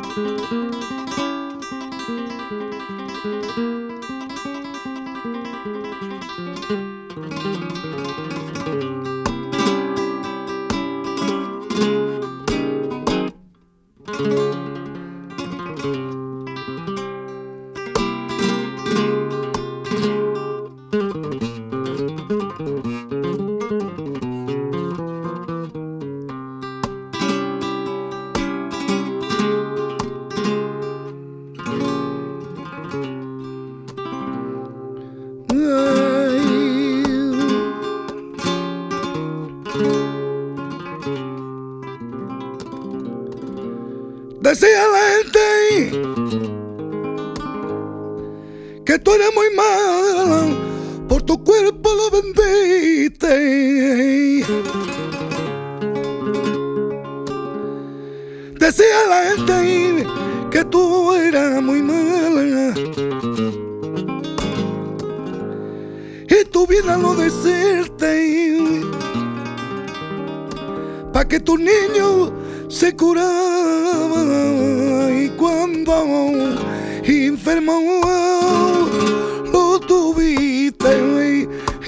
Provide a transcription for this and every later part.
Decía la gente que tú eres muy mala, por tu cuerpo lo vendiste. Decía la gente que tú eras muy mala y tu vida lo deserté pa' que tu niño se curaba y cuando enfermo lo tuviste.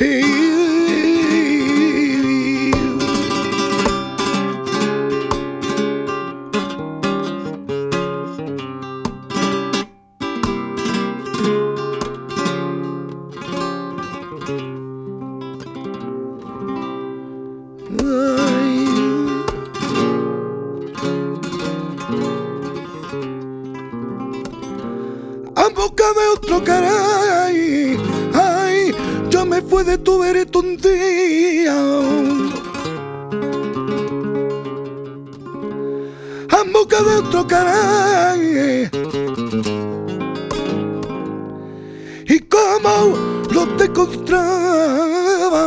En boca de otro caray, ay, yo me fui de tu verito un día. En boca de otro caray, y como no te encontraba,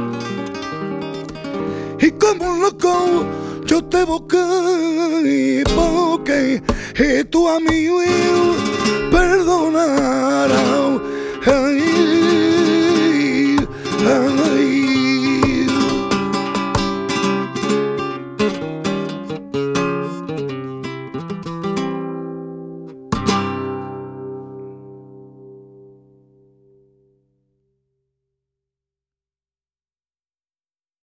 y como loco yo te busqué, porque tu amigo perdonará.